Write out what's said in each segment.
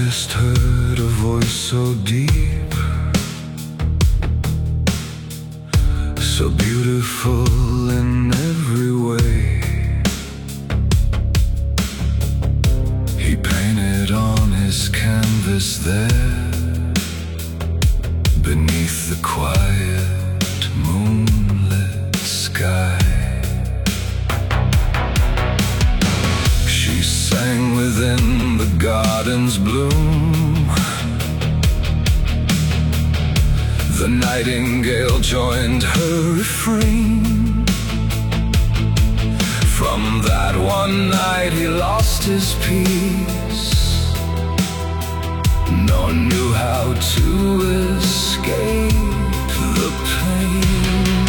just heard a voice so deep, so beautiful in every way. He painted on his canvas there, beneath the quiet moonlit sky. She sang within the garden's bloom. The nightingale joined her refrain. From that one night he lost his peace, nor knew how to escape the pain.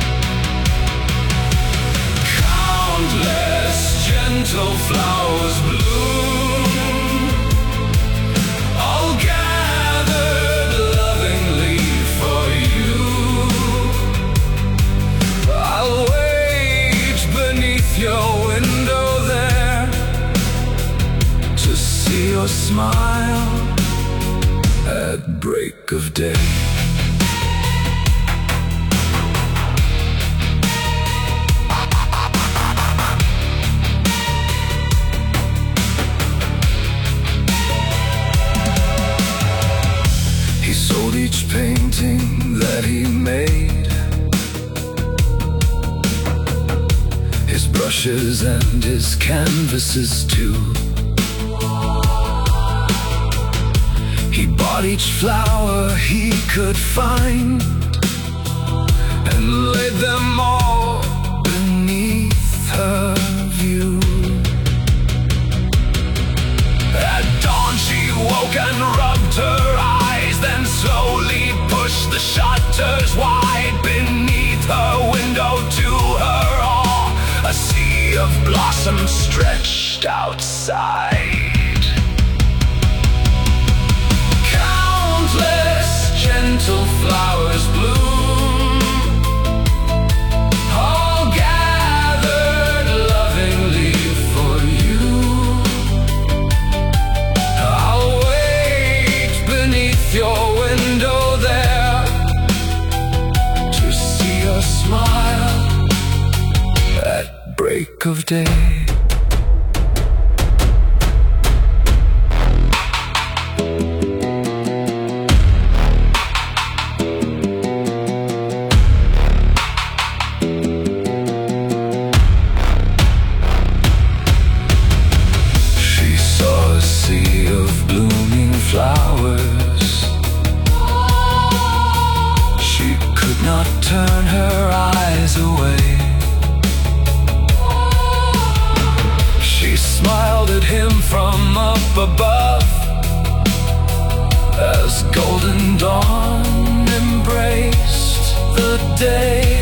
Countless gentle flowers bloom, all gathered lovingly for you. I'll wait beneath your window there to see your smile at break of day. He sold each painting that he made, his brushes and his canvases too. He bought each flower he could find and laid them all beneath her view. At dawn she woke and rubbed her eyes, then slowly pushed the shutters wide. Beneath her window, to her awe, a sea of blossoms stretched outside. Gentle flowers bloom, all gathered lovingly for you. I'll wait beneath your window there to see your smile at break of day. Flowers, she could not turn her eyes away. She smiled at him from up above as golden dawn embraced the day.